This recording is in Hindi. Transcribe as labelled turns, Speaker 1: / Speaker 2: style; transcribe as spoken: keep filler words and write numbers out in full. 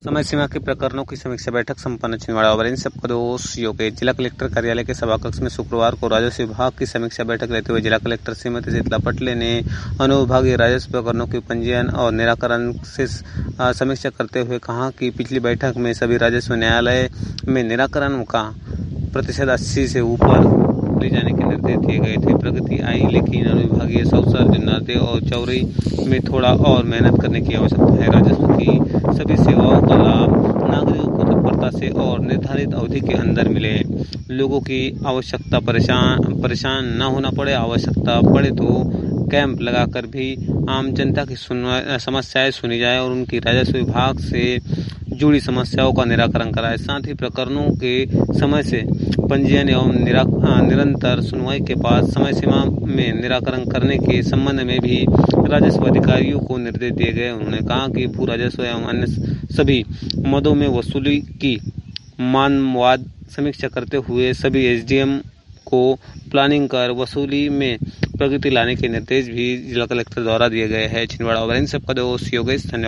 Speaker 1: समय सीमा के प्रकरणों की समीक्षा बैठक संपन्न। छिंदवाड़ा ओवरब्रिज सबका दोष योगेश। जिला कलेक्टर कार्यालय के सभाकक्ष में शुक्रवार को राजस्व विभाग की समीक्षा बैठक लेते हुए जिला कलेक्टर श्रीमती शीतला पटले ने अनुविभागीय राजस्व प्रकरणों के पंजीयन और निराकरण से समीक्षा करते हुए कहा कि पिछली बैठक में सभी राजस्व न्यायालय में निराकरण का प्रतिशत अस्सी से ऊपर ले जाने के निर्देश दिए गए थे। प्रगति आई, लेकिन अनुविभागीय सौसर, जुन्नारदेव और चौरी में थोड़ा और मेहनत करने की आवश्यकता है। राजस्व की सभी सेवाओं का लाभ नागरिकों को तत्परता से और निर्धारित अवधि के अंदर मिले। लोगों की आवश्यकता परेशान परेशान न होना पड़े। आवश्यकता पड़े तो कैंप लगाकर भी आम जनता की समस्याएं सुनी जाए और उनकी राजस्व विभाग से जुड़ी समस्याओं का निराकरण कराए। साथ ही प्रकरणों के समय से पंजीयन एवं निरंतर सुनवाई के बाद समय सीमा में निराकरण करने के संबंध में भी राजस्व अधिकारियों को निर्देश दिए गए। उन्होंने कहा कि भू राजस्व एवं अन्य सभी मदों में वसूली की मानवाद समीक्षा करते हुए सभी एसडीएम को प्लानिंग कर वसूली में प्रगति लाने के निर्देश भी जिला कलेक्टर द्वारा दिए गए हैं। छिंदवाड़ा ओवरब्रिज सबका दोष योगेश। धन्यवाद।